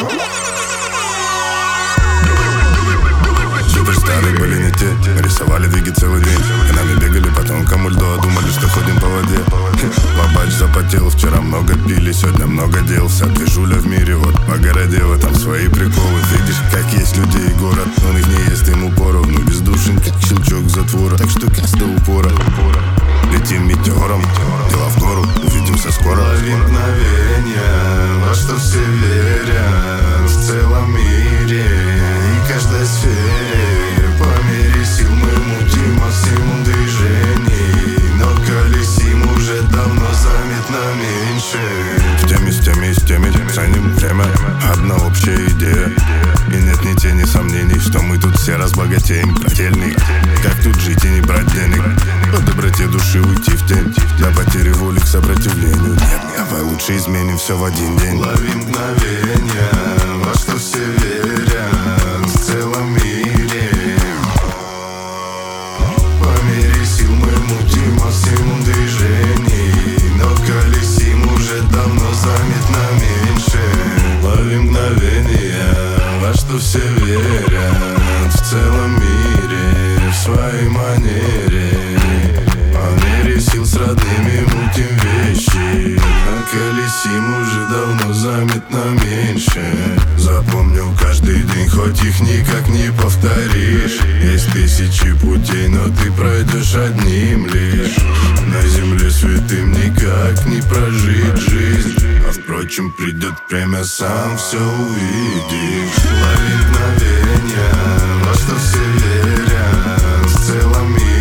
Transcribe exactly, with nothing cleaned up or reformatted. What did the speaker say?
Суперстары были не те, мы рисовали двиги целый день. И нами бегали по тонкому льду, а думали, что ходим по воде. Бабач запотел, вчера много пили, сегодня много дел. Вся движуля в мире, вот погородела, там свои приколы. Видишь, как есть людей и город, он их не ест, ему поровну. Бездушен, как щелчок затвора, так что каз до упора. Летим метеором, дела в гору, увидимся скоро. Лови мгновенья, во что все верят в целом мире и каждой сфере. По мере сил мы мутим максимум движений, но колесим уже давно заметно меньше. В теме, с теми, и с теми ценим время, одна общая идея. И нет ни тени сомнений, что мы тут все разбогатеем. Брательник, как тут жить и не брать денег? По доброте души уйти в тень, для потери воли к сопротивлению. Нет, давай лучше изменим все в один день. Лови мгновенья, во что все верят в целом мире. По мере сил мы мутим максимум движений, но колесим уже давно заметно меньше. Лови мгновенья, во что все верят в целом мире, в своей манере. По мере сил с родными мутим вещи, а колесим уже давно заметно меньше. Запомнил каждый день, хоть их никак не повторишь. Есть тысячи путей, но ты пройдешь одним лишь. На земле святым никак не прожить жизнь, а впрочем придет время, сам все увидишь. Лови мгновенья, во что все верят в целом мире.